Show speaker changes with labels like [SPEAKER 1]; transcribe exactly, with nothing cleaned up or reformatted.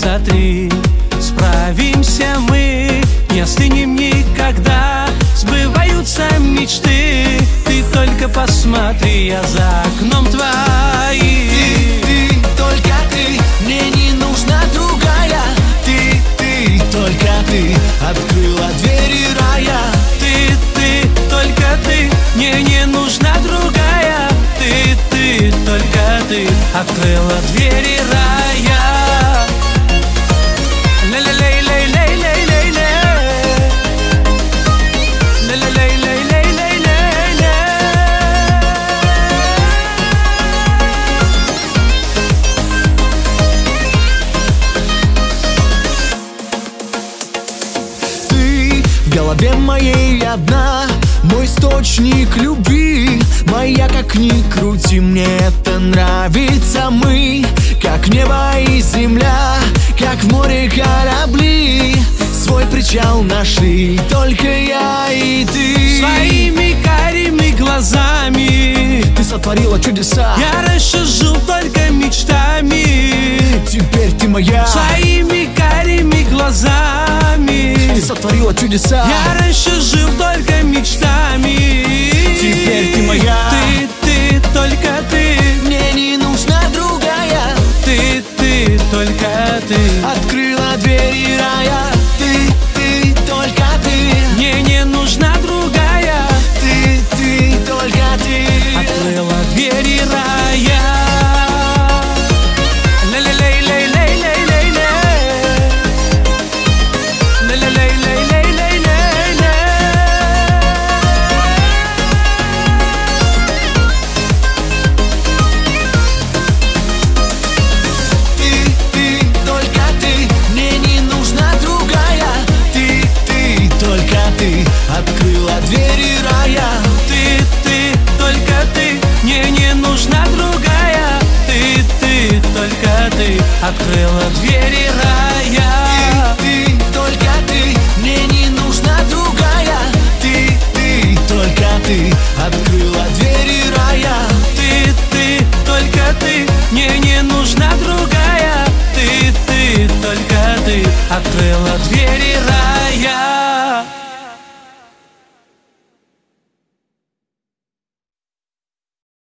[SPEAKER 1] сотри. Справимся мы, не остынем никогда. Сбываются мечты, ты только посмотри, я за окном твои.
[SPEAKER 2] Ты, ты, только ты, мне не нужна другая. Ты, ты, только ты, открыла двери рая.
[SPEAKER 1] Ты, ты, только ты, мне не нужна другая. Ты, ты, только ты, открыла двери рая.
[SPEAKER 2] В голове моей одна, мой источник любви. Моя, как ни крути, мне это нравится. Мы, как небо и земля, как в море корабли. Свой причал нашли, только я и ты.
[SPEAKER 1] Своими карими глазами
[SPEAKER 2] Ты сотворила чудеса,
[SPEAKER 1] я раньше жил только мечтами.
[SPEAKER 2] теперь ты моя.
[SPEAKER 1] Своими карими глазами
[SPEAKER 2] Ты сотворила чудеса,
[SPEAKER 1] я раньше жил только мечтами.
[SPEAKER 2] теперь ты моя.
[SPEAKER 1] Ты, ты, только ты,
[SPEAKER 2] Мне не нужна другая.
[SPEAKER 1] ты, ты, только ты,
[SPEAKER 2] Открыла двери рая. Ты, ты, только ты,
[SPEAKER 1] мне не нужна другая.
[SPEAKER 2] ты, ты, только ты.
[SPEAKER 1] Открыла двери рая.
[SPEAKER 2] Открыла двери рая.
[SPEAKER 1] Ты, ты, только ты, мне не нужна другая. Ты, ты, только ты, открыла двери рая.
[SPEAKER 2] Ты, ты, только ты, мне не нужна другая. Ты, ты, только ты, открыла двери рая.
[SPEAKER 1] Ты, ты, только ты, мне не нужна другая. Ты, ты, только ты, открыла двери